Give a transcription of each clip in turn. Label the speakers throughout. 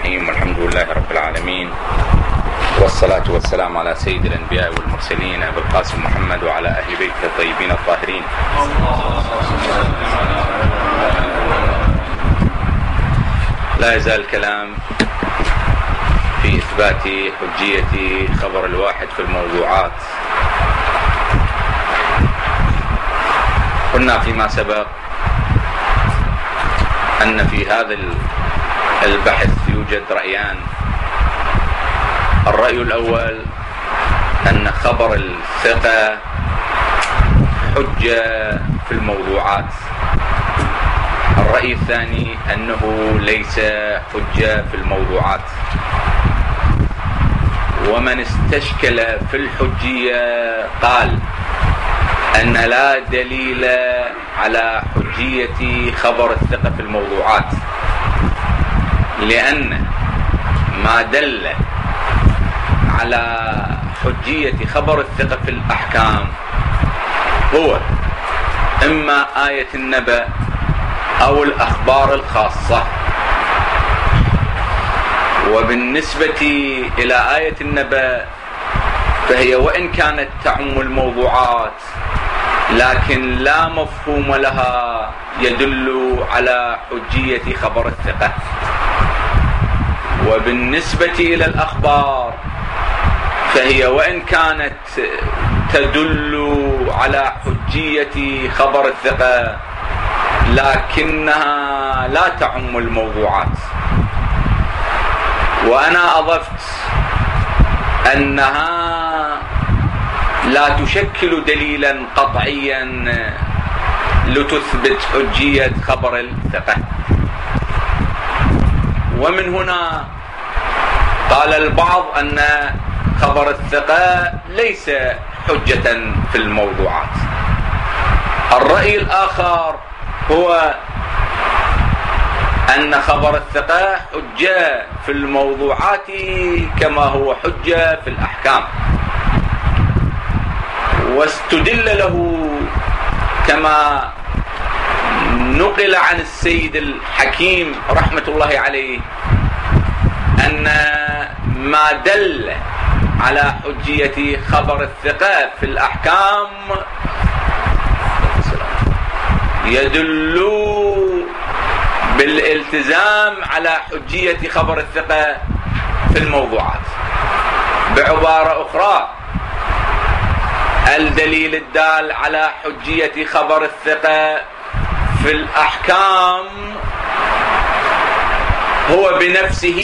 Speaker 1: الرحيم، والحمد لله رب العالمين، والصلاة والسلام على سيد الأنبياء والمرسلين أبي القاسم محمد وعلى أهل بيته الطيبين الطاهرين. لا يزال الكلام في إثبات حجية خبر الواحد في الموضوعات. قلنا فيما سبق أن في هذا البحث يوجد رأيان. الرأي الأول أن خبر الثقة حجة في الموضوعات. الرأي الثاني أنه ليس حجة في الموضوعات. ومن استشكل في الحجية قال أن لا دليل على حجية خبر الثقة في الموضوعات، لأن ما دل على حجية خبر الثقة في الأحكام هو إما آية النبأ أو الأخبار الخاصة. وبالنسبة إلى آية النبأ فهي وإن كانت تعم الموضوعات لكن لا مفهوم لها يدل على حجية خبر الثقة. وبالنسبة إلى الأخبار فهي وإن كانت تدل على حجية خبر الثقة لكنها لا تعم الموضوعات. وأنا أضفت أنها لا تشكل دليلا قطعيا لتثبت حجية خبر الثقة. ومن هنا قال البعض أن خبر الثقة ليس حجة في الموضوعات. الرأي الآخر هو أن خبر الثقة حجة في الموضوعات كما هو حجة في الأحكام. واستدل له كما نقل عن السيد الحكيم رحمة الله عليه أن ما دل على حجية خبر الثقة في الأحكام يدل بالالتزام على حجية خبر الثقة في الموضوعات. بعبارة أخرى، الدليل الدال على حجية خبر الثقة في الأحكام هو بنفسه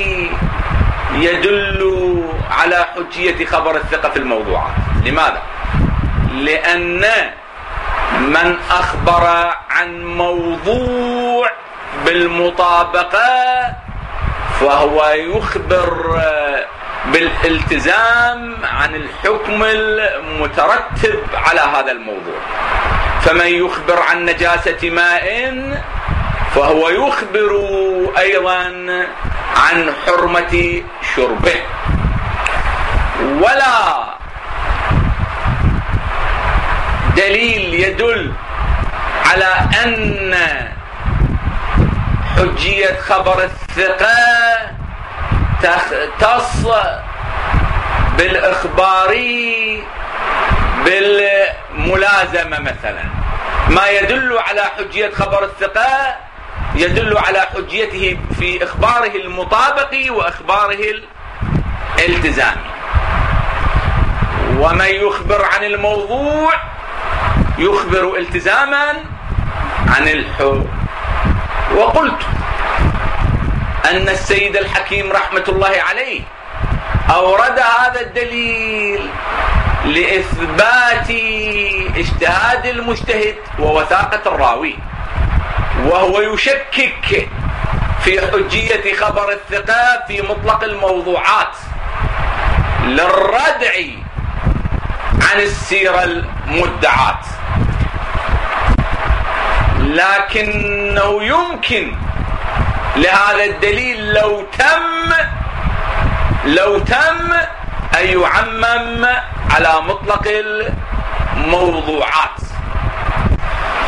Speaker 1: يدل على حجية خبر الثقة في الموضوعات. لماذا؟ لأن من أخبر عن موضوع بالمطابقة فهو يخبر بالالتزام عن الحكم المترتب على هذا الموضوع. فمن يخبر عن نجاسة ماء فهو يخبر أيضا عن حرمة شربه. ولا دليل يدل على أن حجية خبر الثقة تختص بالإخبار بالملازمة مثلا. ما يدل على حجية خبر الثقة يدل على حجيته في إخباره المطابق وإخباره الالتزامي. ومن يخبر عن الموضوع يخبر التزاما عن الحكم. وقلت أن السيد الحكيم رحمة الله عليه أورد هذا الدليل لإثبات اجتهاد المجتهد ووثاقة الراوي، وهو يشكك في حجية خبر الثقة في مطلق الموضوعات للردع عن السيرة المدعاة. لكنه يمكن لهذا الدليل لو تم أن يعمم على مطلق الموضوعات.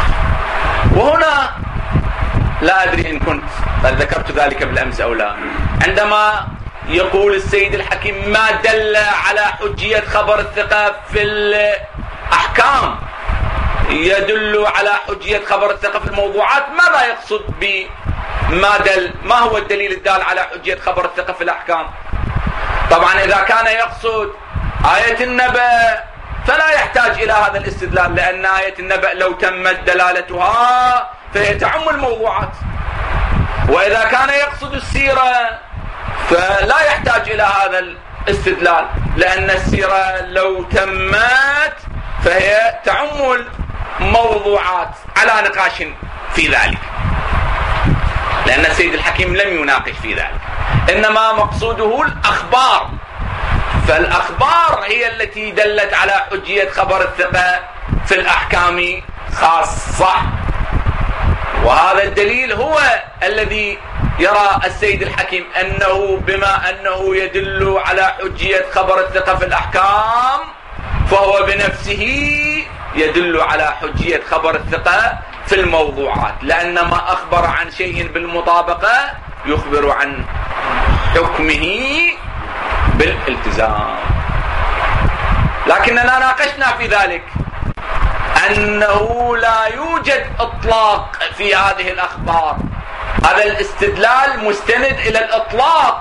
Speaker 1: وهنا لا أدري إن كنت قد ذكرت ذلك بالأمس أو لا، عندما يقول السيد الحكيم ما دل على حجية خبر الثقة في الأحكام يدل على حجية خبر الثقة في الموضوعات، ماذا يقصد بما دل؟ ما هو الدليل الدال على حجية خبر الثقة في الأحكام؟ طبعا إذا كان يقصد آية النبأ فلا يحتاج إلى هذا الاستدلال، لأن آية النبأ لو تمت دلالتها فهي تعم الموضوعات. وإذا كان يقصد السيرة فلا يحتاج إلى هذا الاستدلال، لأن السيرة لو تمت فهي تعم الموضوعات، على نقاش في ذلك، لأن السيد الحكيم لم يناقش في ذلك، إنما مقصوده الأخبار. فالأخبار هي التي دلت على حجية خبر الثقة في الأحكام خاصة، وهذا الدليل هو الذي يرى السيد الحكيم أنه بما أنه يدل على حجية خبر الثقة في الأحكام فهو بنفسه يدل على حجية خبر الثقة في الموضوعات، لأن ما أخبر عن شيء بالمطابقة يخبر عن حكمه بالالتزام. لكننا ناقشنا في ذلك أنه لا يوجد إطلاق في هذه الأخبار، هذا الاستدلال مستند إلى الإطلاق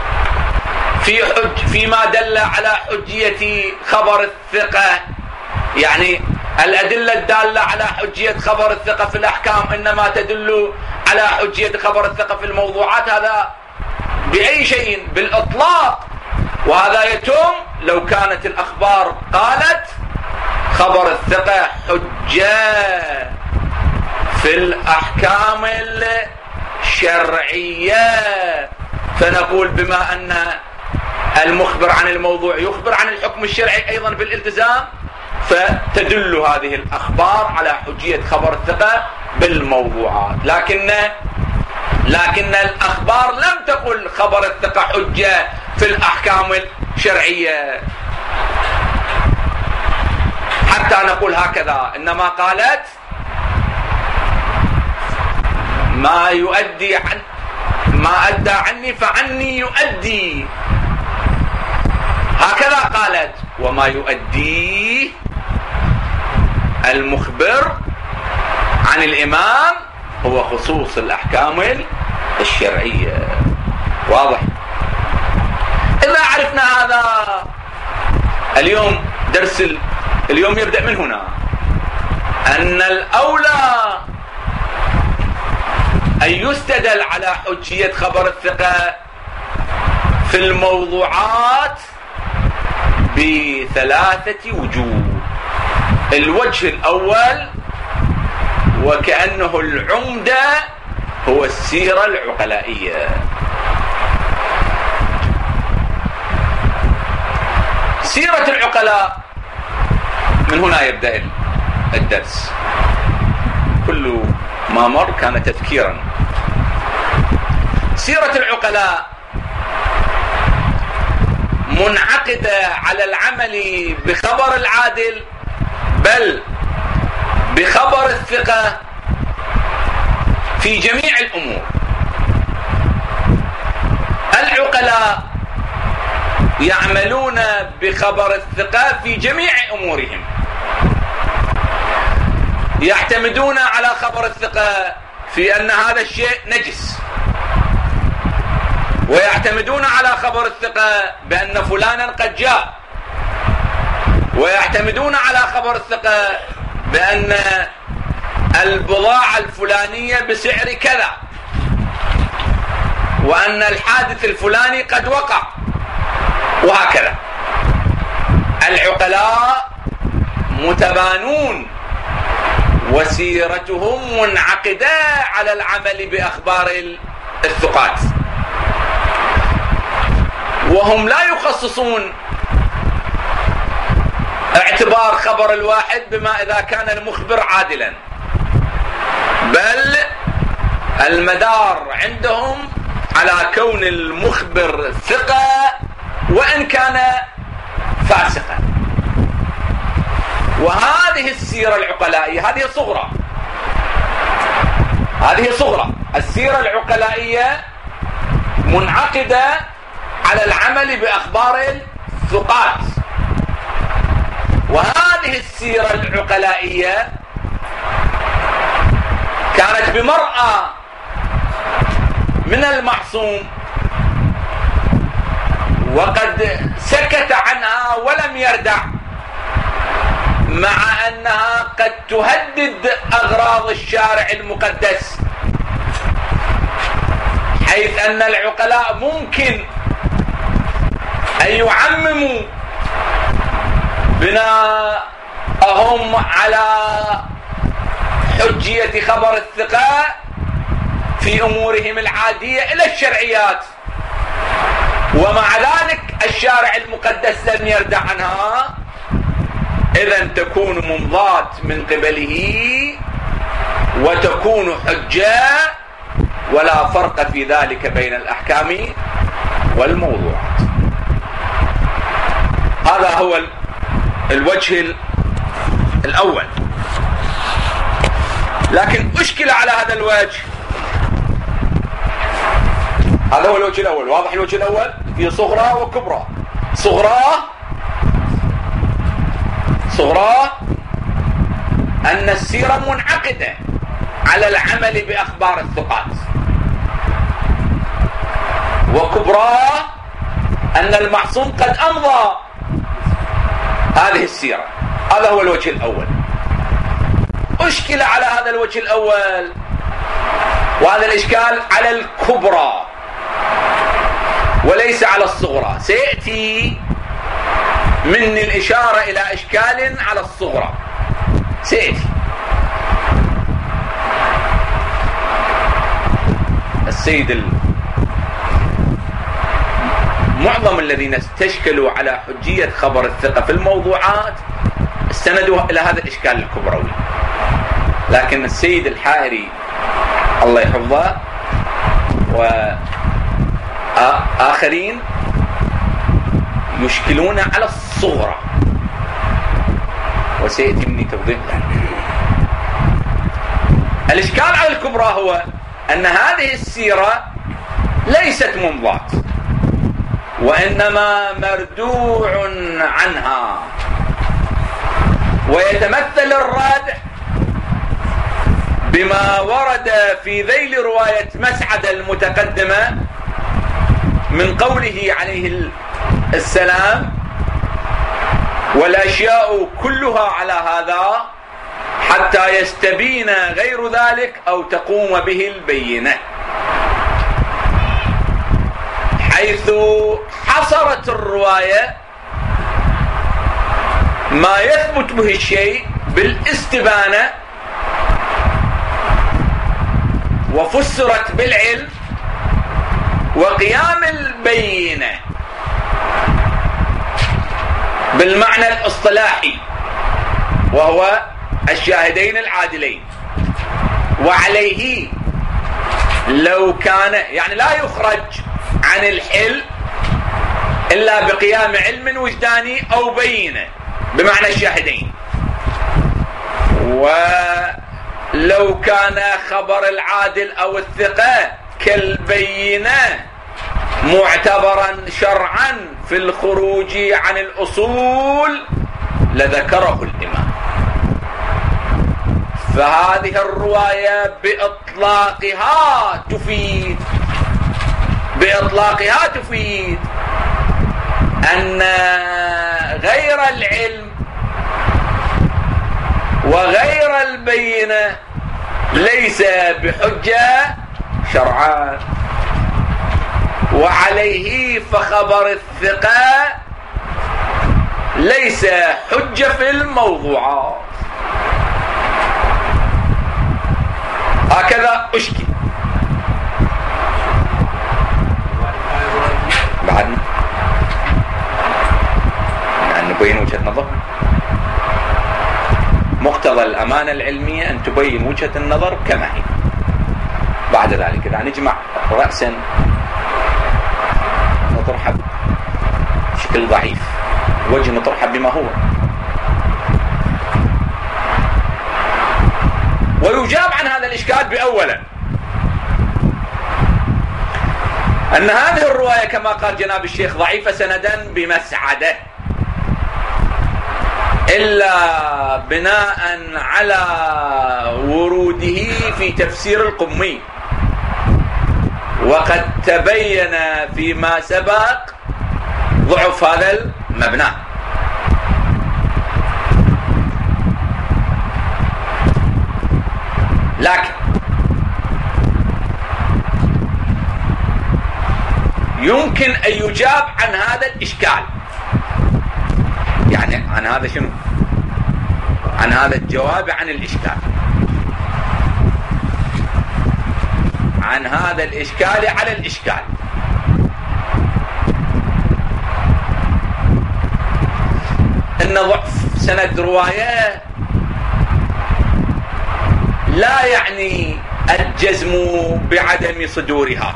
Speaker 1: فيما دل على حجية خبر الثقة. يعني الأدلة الدالة على حجية خبر الثقة في الأحكام إنما تدل على حجية خبر الثقة في الموضوعات، هذا بأي شيء؟ بالإطلاق. وهذا يتم لو كانت الأخبار قالت خبر الثقة حجة في الأحكام الشرعية، فنقول بما أن المخبر عن الموضوع يخبر عن الحكم الشرعي أيضا بالالتزام، فتدل هذه الأخبار على حجية خبر الثقة بالموضوعات. لكن الأخبار لم تقل خبر الثقة حجة في الأحكام الشرعية حتى نقول هكذا، إنما قالت ما أدى عني فعني يؤدي، هكذا قالت. وما يؤديه المخبر عن الإمام هو خصوص الأحكام الشرعية. واضح؟ إذا عرفنا هذا اليوم درس اليوم يبدأ من هنا، أن الأولى أن يستدل على حجية خبر الثقة في الموضوعات بثلاثة وجوه. الوجه الأول وكأنه العمدة هو السيرة العقلائية. سيرة العقلاء من هنا يبدأ الدرس، كل ما مر كان تذكيرا. سيرة العقلاء منعقدة على العمل بخبر العادل، بل بخبر الثقة في جميع الأمور. العقلاء يعملون بخبر الثقة في جميع أمورهم، يعتمدون على خبر الثقة في أن هذا الشيء نجس، ويعتمدون على خبر الثقة بأن فلانا قد جاء، ويعتمدون على خبر الثقة بأن البضاعة الفلانية بسعر كذا، وأن الحادث الفلاني قد وقع، وهكذا. العقلاء متبانون وسيرتهم منعقدة على العمل بأخبار الثقات، وهم لا يخصصون اعتبار خبر الواحد بما إذا كان المخبر عادلا، بل المدار عندهم على كون المخبر ثقة وإن كان فاسقا. وهذه السيرة العقلائية هذه صغرى السيرة العقلائية منعقدة على العمل بأخبار الثقات. وهذه السيرة العقلائية كانت بمرأى من المعصوم، وقد سكت عنها ولم يردع، مع أنها قد تهدد أغراض الشارع المقدس، حيث أن العقلاء ممكن أن يعمموا بناءهم على حجية خبر الثقة في أمورهم العادية إلى الشرعيات، ومع ذلك الشارع المقدس لم يردع عنها، إذن تكون ممضاة من قبله وتكون حجة، ولا فرق في ذلك بين الأحكام والموضوعات. هذا هو الوجه الأول. لكن أشكل على هذا الوجه. هذا هو الوجه الأول. واضح الوجه الأول في صغرى وكبرى. صغرى أن السيرة منعقدة على العمل بأخبار الثقات، وكبرى أن المعصوم قد أمضى هذه السيرة. هذا هو الوجه الأول. أشكل على هذا الوجه الأول، وهذا الإشكال على الكبرى وليس على الصغرى. سيأتي مني الإشارة إلى إشكال على الصغرى، سيأتي. السيد معظم الذين استشكلوا على حجية خبر الثقة في الموضوعات استندوا إلى هذا الإشكال الكبروي، لكن السيد الحائري الله يحفظه وآخرين يشكلون على الصغرى، وسيأتي مني توضيح ذلك. الإشكال على الكبرى هو أن هذه السيرة ليست ممضاة، وإنما مردوع عنها، ويتمثل الردع بما ورد في ذيل رواية مسعد المتقدمة من قوله عليه السلام: والأشياء كلها على هذا حتى يستبين غير ذلك أو تقوم به البينة، حيث حصرت الرواية ما يثبت به الشيء بالاستبانة، وفسرت بالعلم وقيام البينة بالمعنى الاصطلاحي، وهو الشاهدين العادلين. وعليه لو كان يعني لا يخرج عن الحل إلا بقيام علم وجداني أو بينة بمعنى الشاهدين. ولو كان خبر العادل أو الثقة كالبينة معتبرا شرعا في الخروج عن الأصول لذكره الإمام. فهذه الرواية بإطلاقها تفيد أن غير العلم وغير البينة ليس بحجة شرعا، وعليه فخبر الثقة ليس حجة في الموضوعات. هكذا أشكي. بعد نبين وجهة نظر. مقتضى الأمانة العلمية أن تبين وجهة النظر كما هي. بعد ذلك إذا نجمع رأسا نطرح بشكل ضعيف، وجه نطرح بما هو، ويجاب عن هذا الإشكال بأولا أن هذه الرواية كما قال جناب الشيخ ضعيفة سندا بمسعده، إلا بناء على وروده في تفسير القمي، وقد تبين فيما سبق ضعف هذا المبنى. لكن يمكن أن يجاب عن هذا الإشكال، يعني عن هذا شنو؟ عن هذا الجواب عن الإشكال، عن هذا الإشكال على الإشكال. إن ضعف سند رواية لا يعني الجزم بعدم صدورها،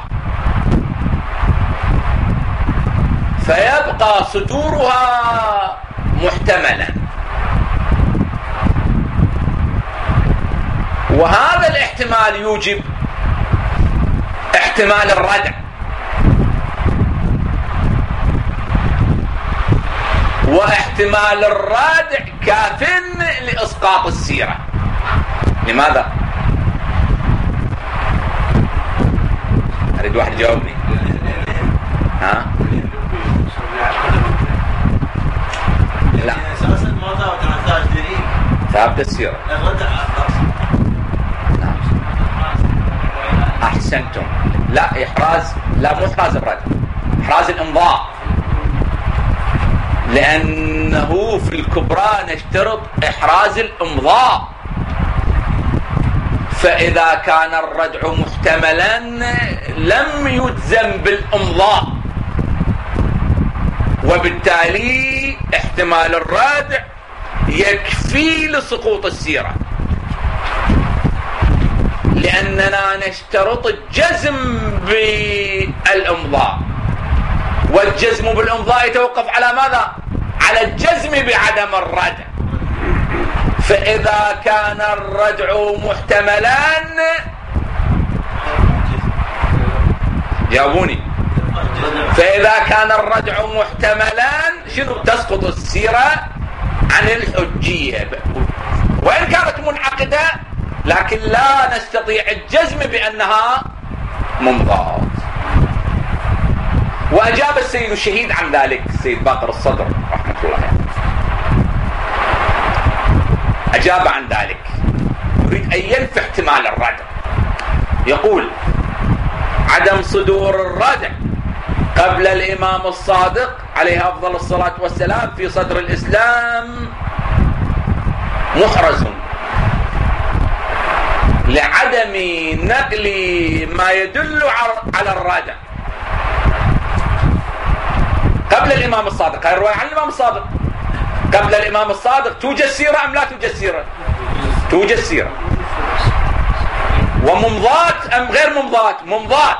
Speaker 1: فيبقى صدورها محتملا، وهذا الاحتمال يوجب احتمال الردع، واحتمال الردع كاف لإسقاط السيرة. لماذا؟ أريد واحد يجاوبني. ها؟ لا، ثابت السيرة. نعم، أحسنتم. لا، إحراز، لا مو إحراز الردع، إحراز الإمضاء، لأنه في الكبرى نشترط إحراز الإمضاء، فإذا كان الردع محتملا لم يجزم بالإمضاء، وبالتالي احتمال الردع يكفي لسقوط السيرة، لأننا نشترط الجزم بالإمضاء، والجزم بالإمضاء يتوقف على ماذا؟ على الجزم بعدم الردع. فإذا كان الردع محتملا، جاوبوني، فإذا كان الردع محتملا شنو؟ تسقط السيرة عن الحجية، وإن كانت منعقدة لكن لا نستطيع الجزم بأنها ممضاة. وأجاب السيد الشهيد عن ذلك، السيد باقر الصدر رحمة الله عليه أجاب عن ذلك، يريد أن ينفي احتمال الردع. يقول: عدم صدور الردع قبل الإمام الصادق عليه أفضل الصلاة والسلام في صدر الإسلام محرز لعدم نقل ما يدل على الردع قبل الإمام الصادق. هذه الرواية عن الإمام الصادق. قبل الإمام الصادق توجد سيرة أم لا توجد سيرة؟ توجد سيرة. وممضات أم غير ممضات؟ ممضات.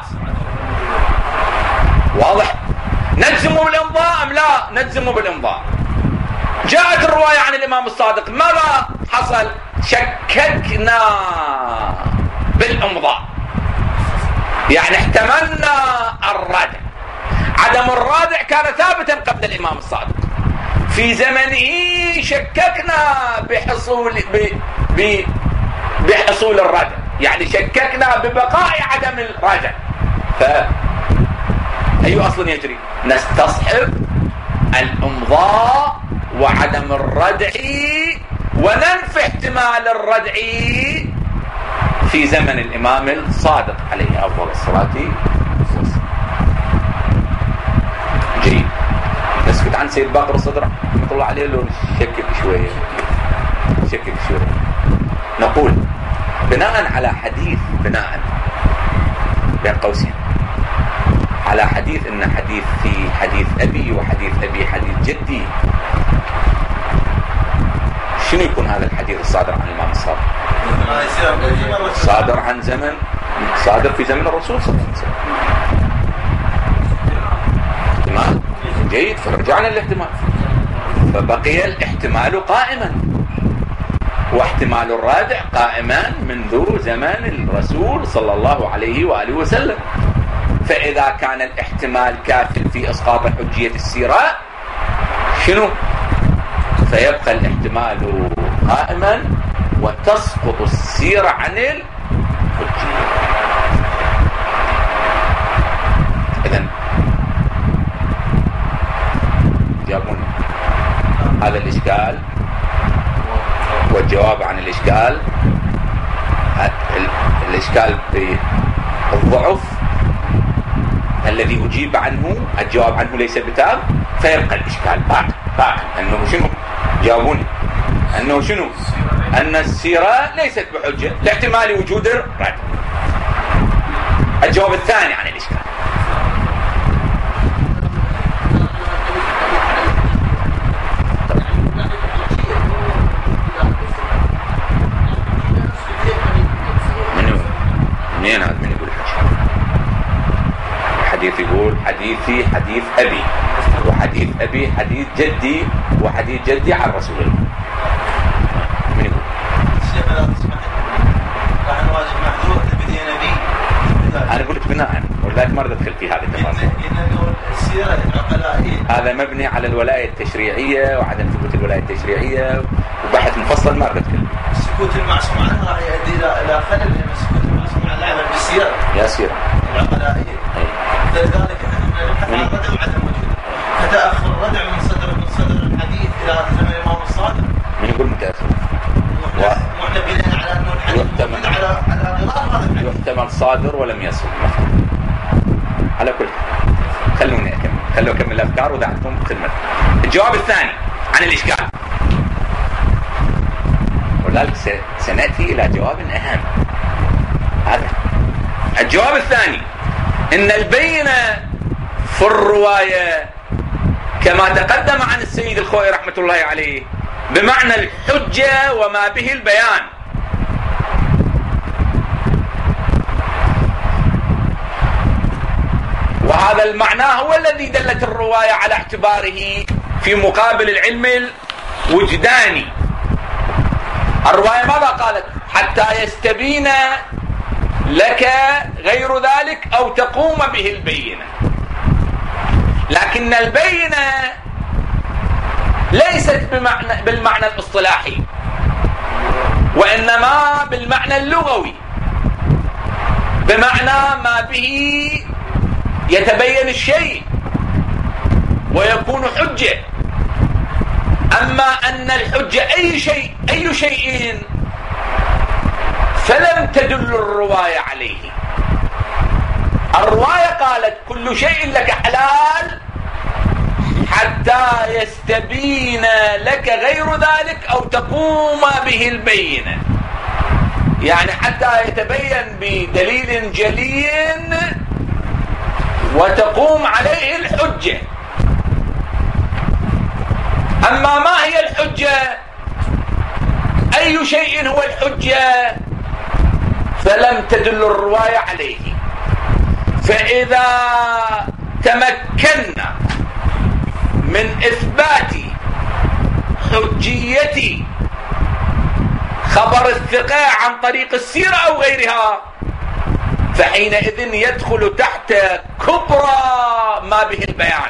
Speaker 1: واضح؟ نجزم بالإمضاء أم لا نجزم بالإمضاء؟ جاءت الرواية عن الإمام الصادق، ماذا حصل؟ شككنا بالإمضاء، يعني احتملنا الردع. عدم الردع كان ثابتا قبل الإمام الصادق، في زمنه شككنا بحصول الردع، يعني شككنا ببقاء عدم الردع. أي أصل يجري؟ نستصحب الإمضاء وعدم الردع، وننفي احتمال الردع في زمن الإمام الصادق عليه أفضل الصلاة والسلام. جيد. نسكت عن سيد باقر الصدر رحمة الله عليه، لو نشكك شوية. نقول بناء على حديث، بناء بين قوسين على حديث، إن حديث في حديث أبي وحديث أبي حديث جدي، شنو يكون هذا الحديث الصادر عن الإمام الصادق؟ صادر عن زمن، صادر في زمن الرسول صلى الله عليه وسلم. احتمال جيد، فرجعنا للاحتمال، فبقي الاحتمال قائما، واحتمال الرادع قائما منذ زمان الرسول صلى الله عليه وآله وسلم. فإذا كان الاحتمال كافٍ في إسقاط حجية السيرة شنو؟ فيبقى الاحتمال قائما وتسقط السيرة عن الحجية. إذن جابون هذا الإشكال، والجواب عن الإشكال بالضعف الذي أجيب عنه، الجواب عنه ليس بتام، فيبقى الإشكال باق أنه شنو؟ جاوبوني أنه شنو؟ أن السيرة ليست بحجة لاحتمال وجود الرد. الجواب الثاني عن الإشكال منين هذا؟ من يقول الحديث؟ يقول حديثي حديث أبي، وحديث أبي حديث جدي، وحديث جدي عن رسول الله. من يقول؟ أنا قلت بناء، ولذلك ما أدخل في هذه التفاصيل. هذا مبني على الولاية التشريعية وعدم ثبوت الولاية التشريعية، وبحث مفصل ما أدخل.
Speaker 2: السكوت المعصوم عنه راح يؤدي إلى خلل من السكوت المعصوم عن العمل بالسيرة.
Speaker 1: يا سيرة
Speaker 2: العقلائية. لذلك نحن نبحث عن الردع وعدم وجوده. فتأخر الردع من صدر الحديث إلى زمن الإمام الصادق.
Speaker 1: من يقول متأخر؟
Speaker 2: وإحنا بناء على أنه الحديث موجود على غرار هذا الحديث.
Speaker 1: يحتمل صادر ولم يصل. على كل خلوني أكمل الأفكار ودعتكم خدمة. الجواب الثاني عن الإشكال، ولذلك سنأتي إلى جواب أهم. هذا الجواب الثاني، إن البينة في الرواية كما تقدم عن السيد الخوئي رحمة الله عليه بمعنى الحجة وما به البيان. وهذا المعنى هو الذي دلت الرواية على اعتباره في مقابل العلم الوجداني. الرواية ماذا قالت؟ حتى يستبين لك غير ذلك أو تقوم به البينة. لكن البينة ليست بالمعنى الاصطلاحي، وإنما بالمعنى اللغوي، بمعنى ما به يتبين الشيء ويكون حجة. أما أن الحجة أي شيء فلم تدل الرواية عليه. الرواية قالت كل شيء لك حلال حتى يستبين لك غير ذلك أو تقوم به البينة، يعني حتى يتبين بدليل جلي وتقوم عليه الحجة. أما ما هي الحجة؟ أي شيء هو الحجة؟ فلم تدل الرواية عليه. فإذا تمكنا من إثبات حجية خبر الثقة عن طريق السيرة أو غيرها، فحينئذ يدخل تحت كبرى ما به البيان،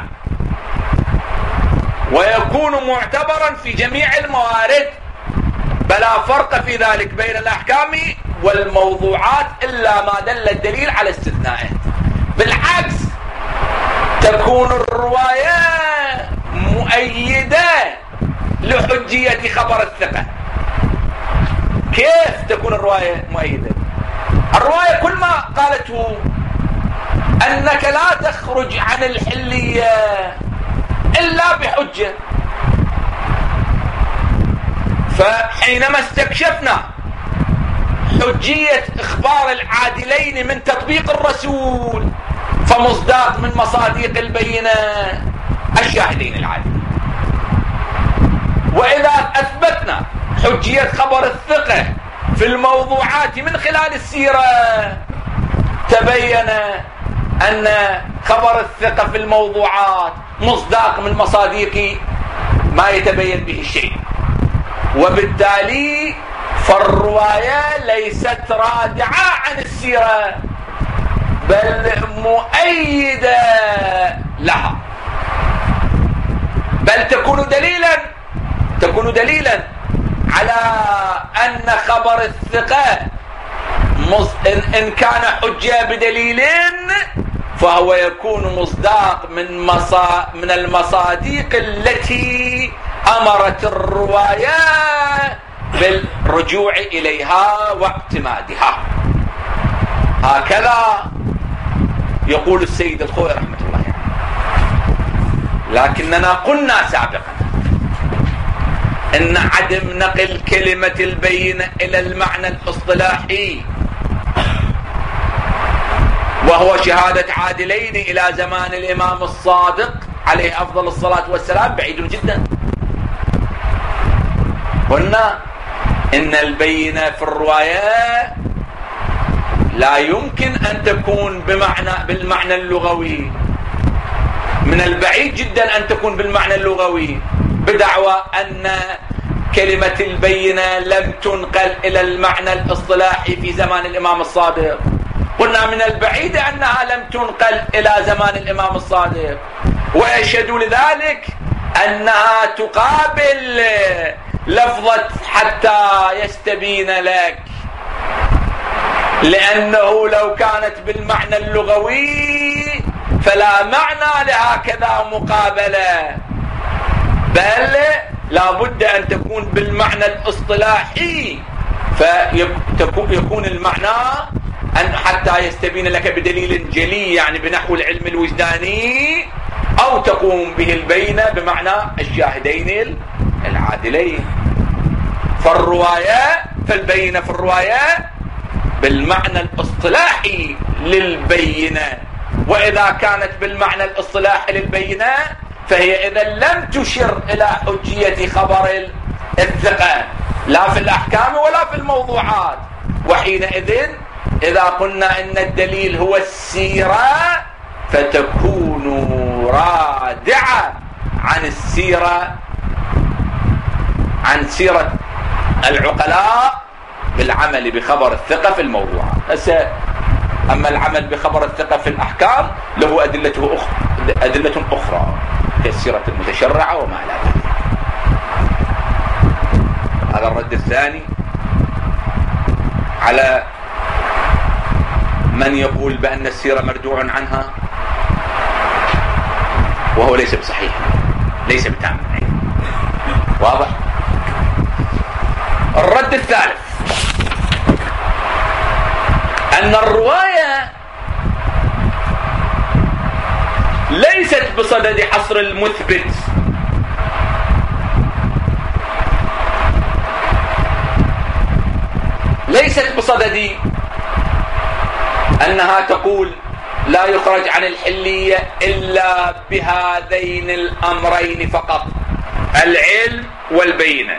Speaker 1: ويكون معتبرا في جميع الموارد، بلا فرق في ذلك بين الأحكام والموضوعات إلا ما دل الدليل على استثنائه. بالعكس تكون الرواية مؤيدة لحجية خبر الثقة. كيف تكون الرواية مؤيدة؟ الرواية كل ما قالته أنك لا تخرج عن الحلية إلا بحجة. فحينما استكشفنا حجية إخبار العادلين من تطبيق الرسول فمصداق من مصادق البينة الشاهدين العادلين. وإذا أثبتنا حجية خبر الثقة في الموضوعات من خلال السيرة تبين أن خبر الثقة في الموضوعات مصداق من مصادق ما يتبين به الشيء، وبالتالي فالرواية ليست رادعة عن السيرة، بل مؤيدة لها، بل تكون دليلا على أن خبر الثقة إن كان حجة بدليل فهو يكون مصداق من المصادق التي أمرت الرواية بالرجوع إليها واعتمادها. هكذا يقول السيد الخوئي رحمة الله عليه. لكننا قلنا سابقا إن عدم نقل كلمة البينة إلى المعنى الاصطلاحي وهو شهادة عادلين إلى زمان الإمام الصادق عليه أفضل الصلاة والسلام بعيد جدا. قلنا إن البينة في الرواية لا يمكن أن تكون بالمعنى اللغوي، من البعيد جدا أن تكون بالمعنى اللغوي، بدعوى أن كلمة البينة لم تنقل إلى المعنى الاصطلاحي في زمان الإمام الصادق. قلنا من البعيد أنها لم تنقل إلى زمان الإمام الصادق، ويشهد لذلك أنها تقابل لفظة حتى يستبين لك، لأنه لو كانت بالمعنى اللغوي فلا معنى لهكذا مقابلة، بل لا بد أن تكون بالمعنى الاصطلاحي، فيكون المعنى أن حتى يستبين لك بدليل جلي، يعني بنحو العلم الوجداني، أو تقوم به البينة بمعنى الشاهدين العادلين. فالبينة في الرواية بالمعنى الاصطلاحي للبينة، وإذا كانت بالمعنى الاصطلاحي للبينة فهي إذا لم تشر إلى حجية خبر الثقة لا في الأحكام ولا في الموضوعات. وحينئذ إذا قلنا إن الدليل هو السيرة فتكون رادعة عن سيرة العقلاء بالعمل بخبر الثقة في الموضوعات. أما العمل بخبر الثقة في الأحكام له أدلة أخرى كالسيرة المتشرعة وما إلى ذلك. هذا الرد الثاني على من يقول بأن السيرة مردوع عنها وهو ليس بصحيح، ليس بتام. واضح؟ الرد الثالث أن الرواية ليست بصدد حصر المثبت، ليست بصدد أنها تقول لا يخرج عن الحلية إلا بهذين الأمرين فقط، العلم والبينة.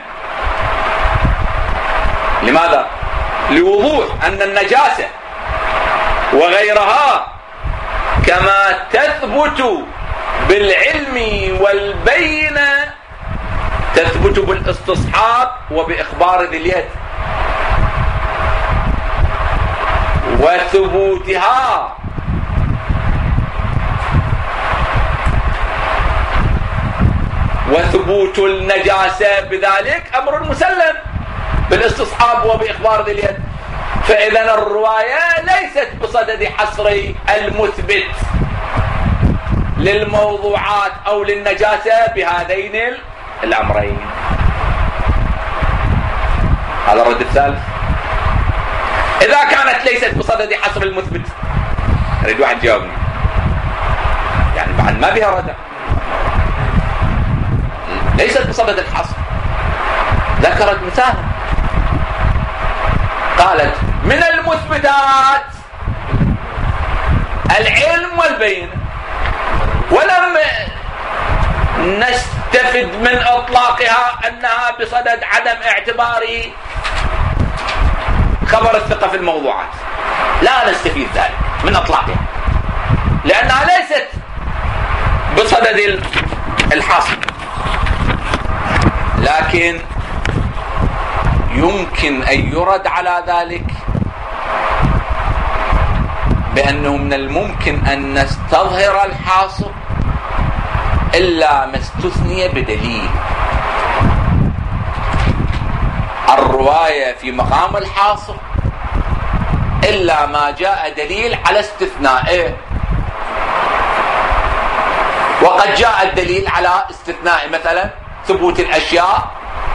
Speaker 1: لماذا؟ لوضوح أن النجاسة وغيرها كما تثبت بالعلم والبينة تثبت بالاستصحاب وبإخبار ذي اليد، وثبوتها وثبوت النجاسة بذلك أمر مسلم بالاستصحاب وبإخبار ذي اليد. فإذا الرواية ليست بصدد حصر المثبت للموضوعات أو للنجاسة بهذين الأمرين. هذا الرد الثالث. إذا كانت ليست بصدد حصر المثبت، أريد واحد يجاوبني، يعني بعد ما بها ردع، ليست بصدد الحصر. ذكرت مثالا، قالت من المثبتات العلم والبينة، ولم نستفد من إطلاقها أنها بصدد عدم اعتبار خبر الثقة في الموضوعات، لا نستفيد ذلك من إطلاقها لأنها ليست بصدد الحصر. لكن يمكن أن يرد على ذلك بأنه من الممكن أن نستظهر الحاصل إلا ما استثني بدليل. الرواية في مقام الحاصل إلا ما جاء دليل على استثنائه، وقد جاء الدليل على استثناء مثلا ثبوت الأشياء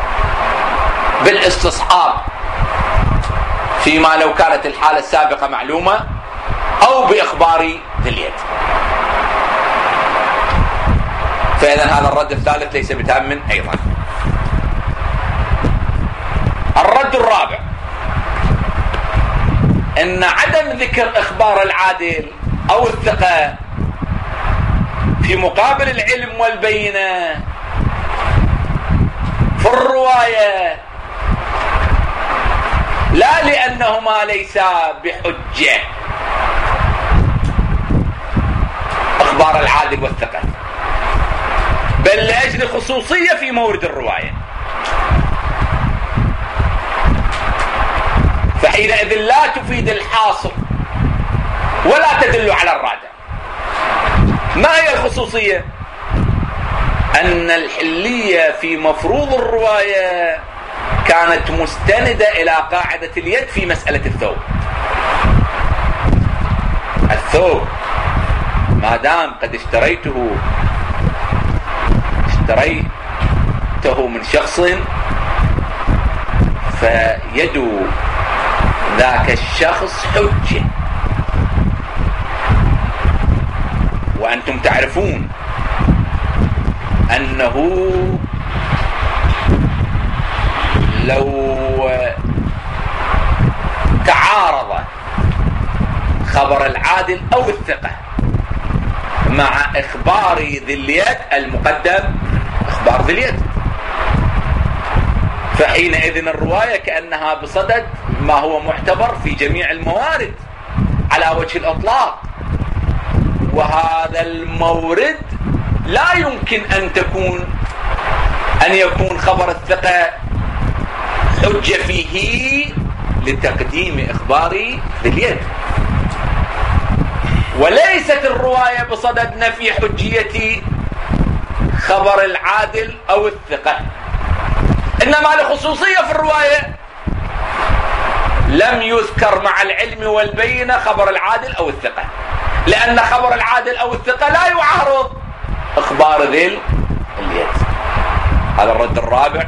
Speaker 1: بالاستصحاب فيما لو كانت الحالة السابقة معلومة، أو بإخبار ذي اليد. فإذا هذا الرد الثالث ليس بتام أيضا. الرد الرابع أن عدم ذكر إخبار العادل أو الثقة في مقابل العلم والبينة في الرواية لا لأنهما ليسا بحجة، إخبار العادل والثقة، بل لأجل خصوصية في مورد الرواية، فحينئذ لا تفيد الحاصل ولا تدل على الرادع. ما هي الخصوصية؟ أن الحلية في مفروض الرواية كانت مستندة إلى قاعدة اليد في مسألة الثوب. الثوب ما دام قد اشتريته من شخص، فيد ذاك الشخص حجة. وأنتم تعرفون أنه لو تعارض خبر العادل أو الثقة مع إخبار ذي اليد، المقدم إخبار ذي اليد، فحينئذ الرواية كأنها بصدد ما هو معتبر في جميع الموارد على وجه الإطلاق. وهذا المورد لا يمكن أن يكون خبر الثقة حجة فيه لتقديم إخبار ذي اليد. وليست الرواية بصدد نفي حجية خبر العادل أو الثقة، إنما لخصوصية في الرواية لم يذكر مع العلم والبينة خبر العادل أو الثقة، لأن خبر العادل أو الثقة لا يعارض إخبار ذي اليد. هذا الرد الرابع.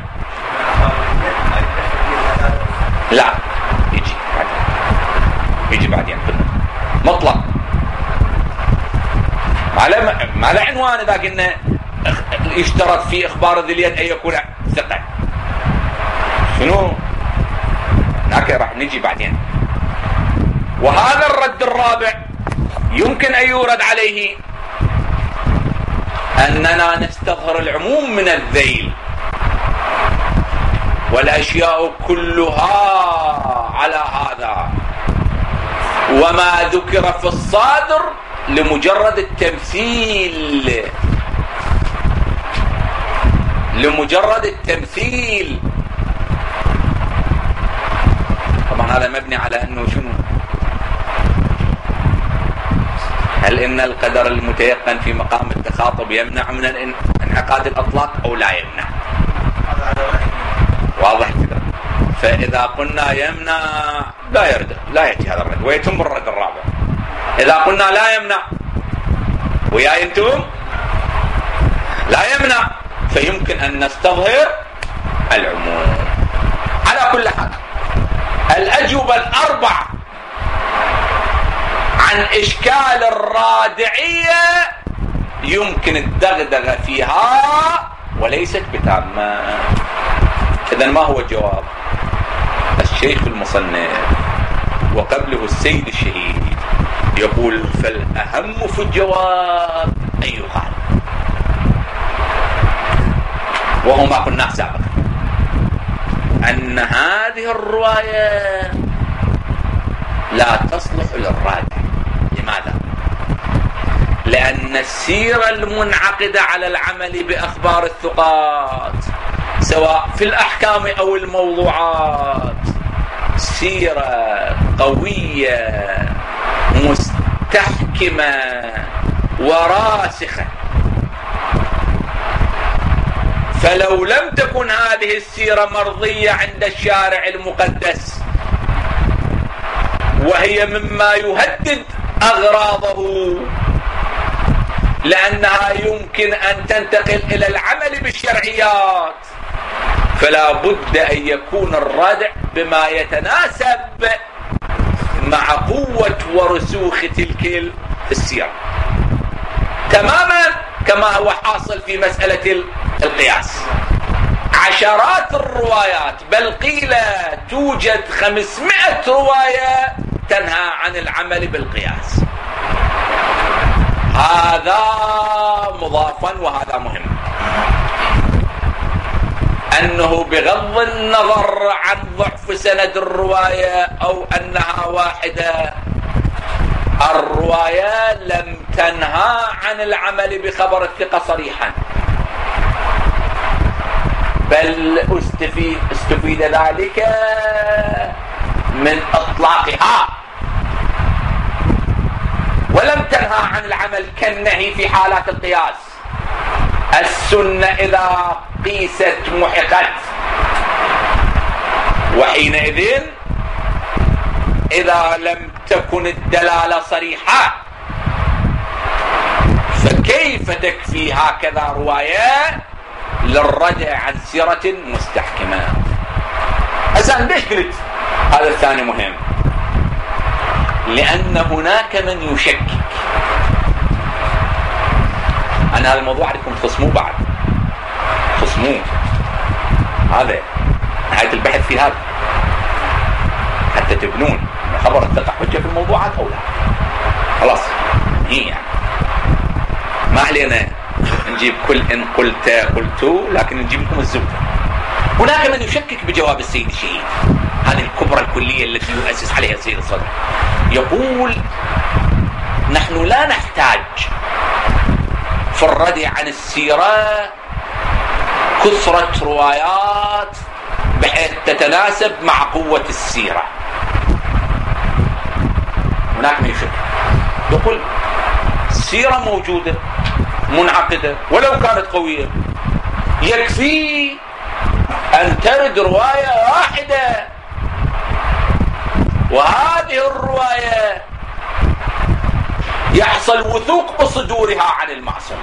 Speaker 1: لا، يجي بعدين مطلق ما له عنوان. إذا قلنا يشترط في إخبار ذي اليد أن يكون ثقة، شنو هناك راح نجي بعدين. وهذا الرد الرابع يمكن أن يورد عليه أننا نستظهر العموم من الذيل، والأشياء كلها على هذا، وما ذكر في الصادر لمجرد التمثيل. طبعا هذا مبني على أنه شنو؟ هل إن القدر المتيقن في مقام التخاطب يمنع من انعقاد الأطلاق أو لا يمنع؟ واضح كده. فإذا قلنا يمنع لا يأتي هذا الرد، ويتم الرد الرابع. إذا قلنا لا يمنع ويا أنتم لا يمنع، فيمكن أن نستظهر العموم. على كل حال الأجوبة الأربع عن إشكال الرادعية يمكن الدغدغة فيها وليست بتامة. إذن ما هو الجواب؟ الشيخ المصنف وقبله السيد الشهيد يقول: فالأهم في الجواب أن يقال، وهو ما قلناه سابقا، أن هذه الرواية لا تصلح للرادع. لماذا؟ لأن السيرة المنعقدة على العمل بأخبار الثقات سواء في الأحكام أو الموضوعات سيرة قوية مستحكمة وراسخة. فلو لم تكن هذه السيرة مرضية عند الشارع المقدس وهي مما يهدد أغراضه، لأنها يمكن أن تنتقل إلى العمل بالشرعيات، فلا بد أن يكون الردع بما يتناسب مع قوة ورسوخ تلك السيرة، تماما كما هو حاصل في مسألة القياس. عشرات الروايات، بل قيل توجد 500 رواية تنهى عن العمل بالقياس. هذا مضافا، وهذا مهم، أنه بغض النظر عن ضعف سند الرواية أو أنها واحدة، الرواية لم تنهى عن العمل بخبر الثقة صريحا، بل استفيد ذلك من إطلاقها، ولم تنهى عن العمل كالنهي في حالات القياس. السنة إذا قيست محقت، وحينئذ إذا لم تكن الدلالة صريحة فكيف تكفي هكذا رواية للردع عن سيرة مستحكمة؟ أسأل ليش قلت هذا الثاني مهم؟ لأن هناك من يشكك. أنا هذا الموضوع عندكم تخصموه بعد، خصموه، هذا نهاية البحث في هذا، حتى تبنون خبر الثقة حجة في الموضوعات أو لا. خلاص هي يعني ما علينا نجيب كل إن قلت، لكن نجيب لكم الزبدة. هناك من يشكك بجواب السيد الشهيد، هذه الكبرى الكلية التي يؤسس عليها السيد الصدر. يقول نحن لا نحتاج في الردع عن السيرة كثرة روايات بحيث تتناسب مع قوة السيرة. هناك من يشكك، يقول السيرة موجودة منعقدة ولو كانت قوية، يكفي أن ترد رواية واحدة، وهذه الرواية يحصل وثوق بصدورها عن المعصوم،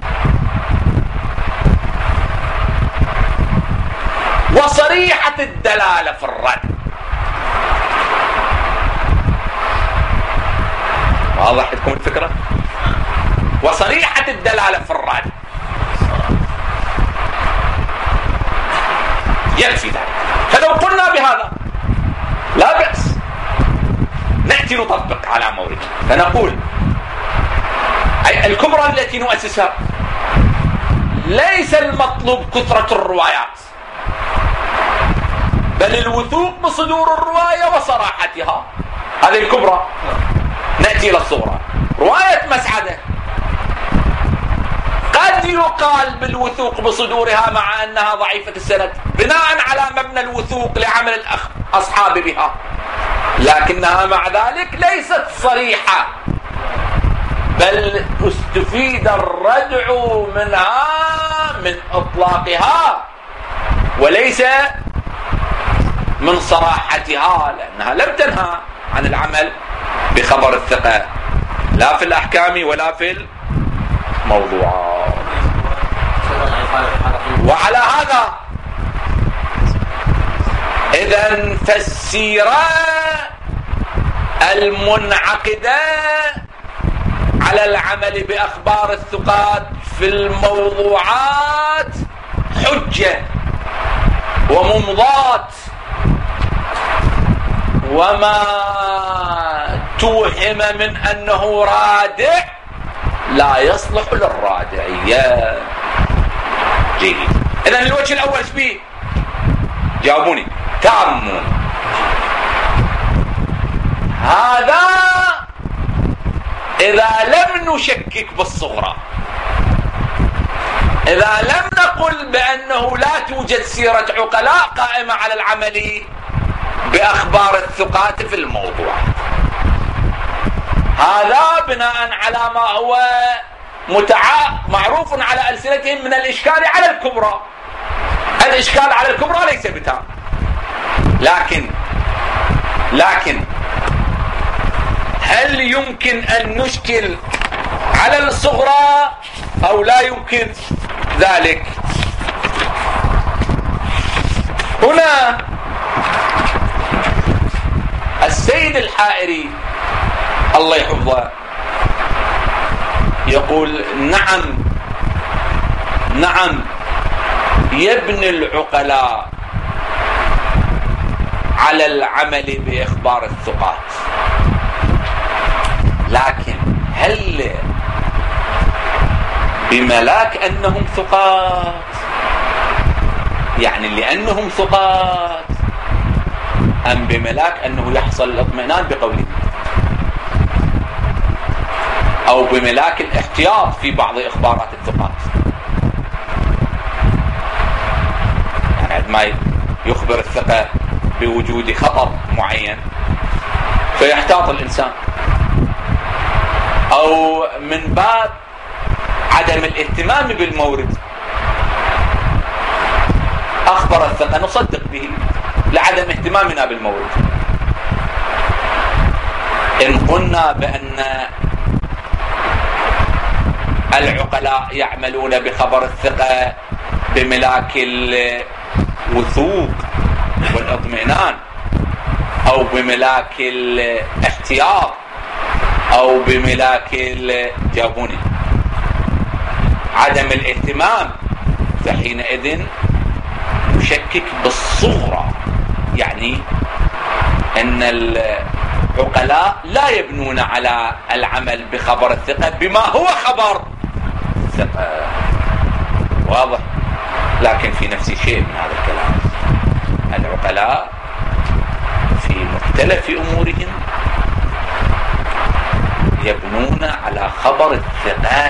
Speaker 1: وصريحة الدلالة في الرد. واضح لكم الفكرة؟ وصريحة الدلالة في الرد يكفي ذلك. فلو قلنا بهذا لا بأس، نأتي نطبق على مورد، فنقول أي الكبرى التي نؤسسها ليس المطلوب كثرة الروايات، بل الوثوق بصدور الرواية وصراحتها. هذه الكبرى. نأتي إلى الصغرى. رواية مسعدة قد يقال بالوثوق بصدورها مع أنها ضعيفة السند بناء على مبنى الوثوق لعمل الأصحاب بها، لكنها مع ذلك ليست صريحة، بل استفيد الردع منها من إطلاقها وليس من صراحتها، لأنها لم تنهى عن العمل بخبر الثقة لا في الأحكام ولا في الموضوعات. وعلى هذا إذن فالسيرة المنعقدة على العمل بأخبار الثقات في الموضوعات حجة وممضات، وما توهم من أنه رادع لا يصلح للرادعية. جيد. إذن الوجه الأول ايش بيه؟ جاوبوني. تأمل. هذا إذا لم نشكك بالصغرى، إذا لم نقل بأنه لا توجد سيرة عقلاء قائمة على العمل بأخبار الثقات في الموضوع. هذا بناء على ما هو معروف على ألسنتهم من الإشكال على الكبرى. الإشكال على الكبرى ليس بتام، لكن هل يمكن أن نشكل على الصغرى أو لا يمكن ذلك؟ هنا السيد الحائري الله يحفظه يقول نعم يبني العقلاء على العمل بإخبار الثقات، لكن هل بملاك أنهم ثقات؟ يعني لأنهم ثقات، أم بملاك أنه يحصل الاطمئنان بقوله، أو بملاك الاحتياط في بعض إخبارات الثقات؟ يعني عندما يخبر الثقة بوجود خطر معين فيحتاط الإنسان، أو من باب عدم الاهتمام بالمورد أخبر الثقة نصدق به لعدم اهتمامنا بالمورد. إن قلنا بأن العقلاء يعملون بخبر الثقة بملاك الوثوق والاطمئنان، أو بملاك الاحتياط، أو بملاك جابوني عدم الاهتمام، فحينئذ نشكك بالصغرى، يعني أن العقلاء لا يبنون على العمل بخبر الثقة بما هو خبر الثقة. واضح؟ لكن في نفس شيء من هذا الكلام، العقلاء في مختلف أمورهم يبنون على خبر الثقة،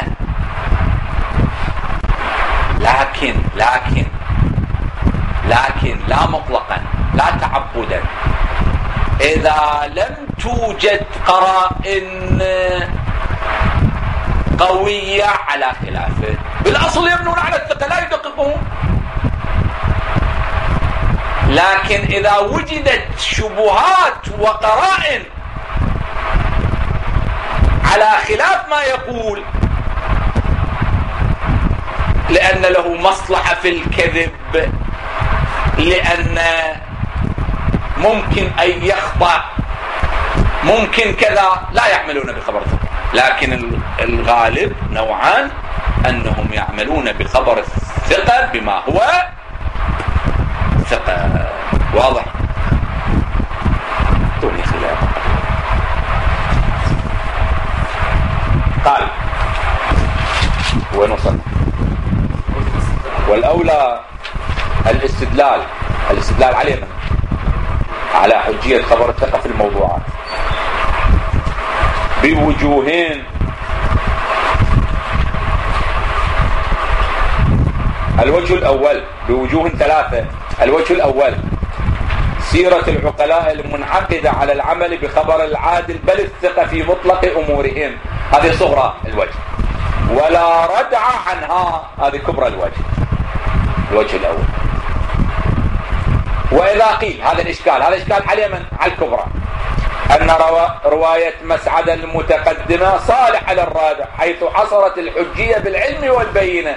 Speaker 1: لكن لا مطلقا، لا تعبدا. إذا لم توجد قرائن قوية على خلافه، بالأصل يبنون على الثقة لا يدققون، لكن إذا وجدت شبهات وقرائن على خلاف ما يقول، لأن له مصلحة في الكذب، لأن ممكن أن يخطأ، ممكن كذا، لا يعملون بخبر الثقة. لكن الغالب نوعان، أنهم يعملون بخبر الثقة بما هو ثقة. واضح؟ دوني خلاف. قال ونصل والأولى الاستدلال عليه على حجية خبر الثقة في الموضوعات بوجوهين. الوجه الأول بوجوه ثلاثة. الوجه الأول سيرة العقلاء المنعقدة على العمل بخبر العادل بل الثقة في مطلق أمورهم، هذه صغرى الوجه، ولا ردع عنها، هذه كبرى الوجه الأول. وإذا قيل هذا الإشكال على من؟ على الكبرى، أن رواية مسعد المتقدمة صالحة للرادع حيث حصرت الحجية بالعلم والبينة.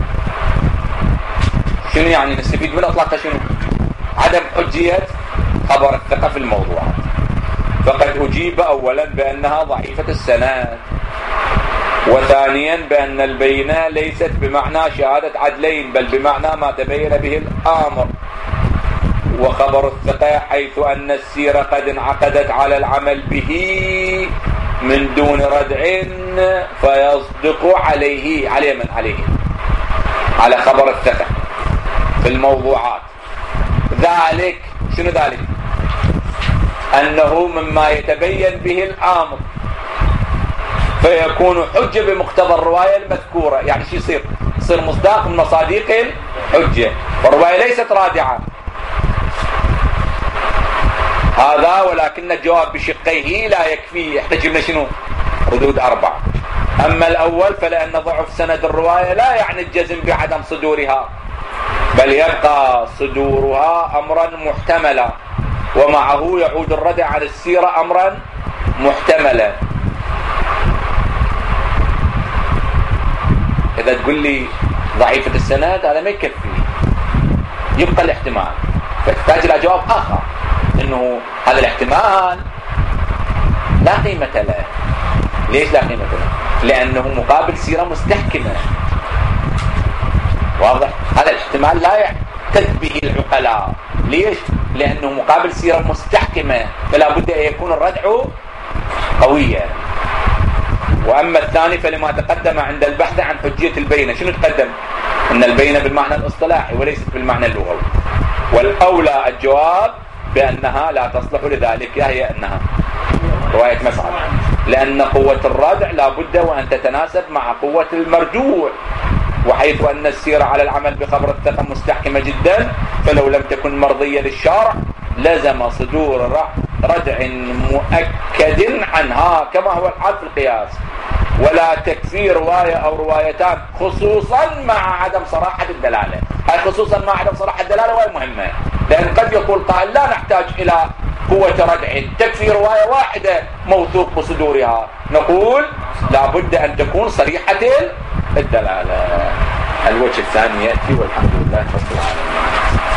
Speaker 1: شنو يعني نستفيد من أطلاقها؟ شنو؟ عدم حجية خبر الثقة في الموضوعات. فقد أجيب أولا بأنها ضعيفة السند، وثانيا بأن البينة ليست بمعنى شهادة عدلين بل بمعنى ما تبين به الأمر، وخبر الثقة حيث أن السيرة قد انعقدت على العمل به من دون ردع فيصدق عليه على خبر الثقة في الموضوعات. ذلك شنو ذلك؟ أنه مما يتبين به الأمر فيكون حجة بمقتضى الرواية المذكورة. يعني شو يصير مصداق من مصادق الحجة، والرواية ليست رادعة. هذا ولكن الجواب بشقيه لا يكفي. احنا جبنا شنو؟ حدود 4. أما الأول فلأن ضعف سند الرواية لا يعني الجزم بعدم صدورها، بل يبقى صدورها أمرا محتملا، ومعه يعود الردع عن السيرة أمرا محتملا. إذا تقول لي ضعيفة السند هذا ما يكفي، يبقى الاحتمال، فتحتاج إلى جواب آخر إنه هذا الاحتمال لا قيمة له. ليش لا قيمة له؟ لأنه مقابل سيرة مستحكمة. واضح؟ هذا الاحتمال لا يعتد به العقلاء. ليش؟ لأنه مقابل سيرة مستحكمة، فلا بد أن يكون الردع قويا. وأما الثاني فلما تقدم عند البحث عن حجية البينة. شنو تقدم؟ أن البينة بالمعنى الاصطلاحي وليست بالمعنى اللغوي. والأولى الجواب بأنها لا تصلح لذلك، هي أنها رواية مسعد، لأن قوة الردع لا بد وأن تتناسب مع قوة المرجوع، وحيث أن السيرة على العمل بخبر الثقة مستحكمة جدا، فلو لم تكن مرضية للشارع لزم صدور ردع مؤكد عنها كما هو الحال في القياس. ولا تكفي رواية أو روايتان خصوصا مع عدم صراحة الدلالة. هاي خصوصا مع عدم صراحة الدلالة وهي مهمة، لأن قد يقول قائل لا نحتاج إلى قوة ردع، تكفي رواية واحدة موثوق بصدورها. نقول لا بد أن تكون صريحة الدلالة. الوجه الثاني يأتي، والحمد لله رب العالمين.